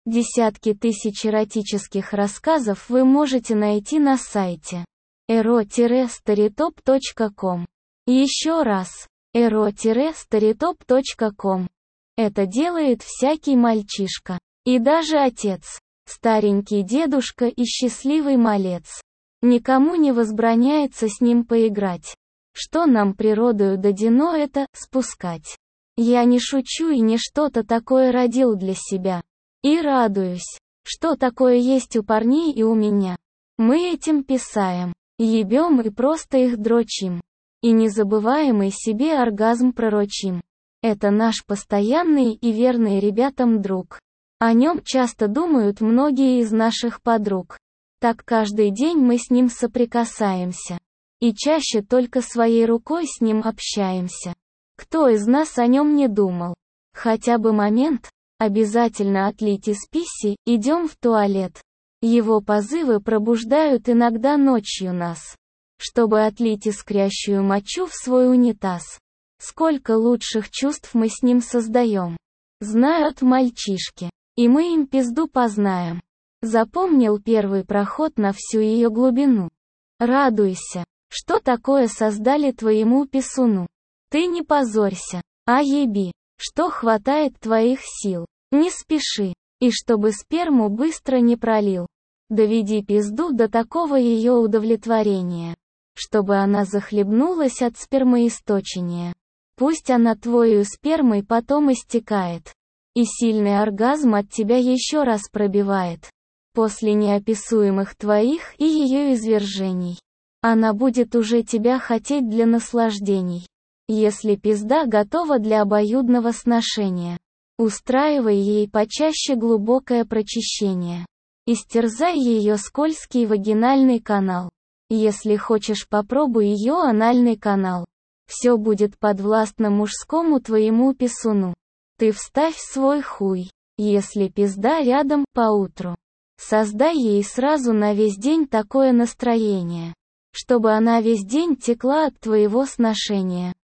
Десятки тысяч эротических рассказов вы можете найти на сайте ero-storytop.com. Еще раз, ero-storytop.com. Это делает всякий мальчишка. И даже отец, старенький дедушка и счастливый малец. Никому не возбраняется с ним поиграть. Что нам природою дадено это, спускать. Я не шучу и не что-то такое родил для себя. И радуюсь, что такое есть у парней и у меня. Мы этим писаем, ебем и просто их дрочим. И незабываемый себе оргазм пророчим. Это наш постоянный и верный ребятам друг. О нем часто думают многие из наших подруг. Так каждый день мы с ним соприкасаемся. И чаще только своей рукой с ним общаемся. Кто из нас о нем не думал? Хотя бы момент, обязательно отлить из писси, идем в туалет. Его позывы пробуждают иногда ночью нас. Чтобы отлить искрящую мочу в свой унитаз. Сколько лучших чувств мы с ним создаем. Знают мальчишки. И мы им пизду познаем. Запомнил первый проход на всю ее глубину. Радуйся, что такое создали твоему писуну. Ты не позорься, а еби, что хватает твоих сил. Не спеши, и чтобы сперму быстро не пролил. Доведи пизду до такого ее удовлетворения, чтобы она захлебнулась от спермоисточения. Пусть она твою спермой потом истекает. И сильный оргазм от тебя еще раз пробивает. После неописуемых твоих и ее извержений. Она будет уже тебя хотеть для наслаждений. Если пизда готова для обоюдного сношения. Устраивай ей почаще глубокое прочищение. Истерзай ее скользкий вагинальный канал. Если хочешь, попробуй ее анальный канал. Все будет подвластно мужскому твоему писуну. Ты вставь свой хуй, если пизда рядом, поутру. Создай ей сразу на весь день такое настроение, чтобы она весь день текла от твоего сношения.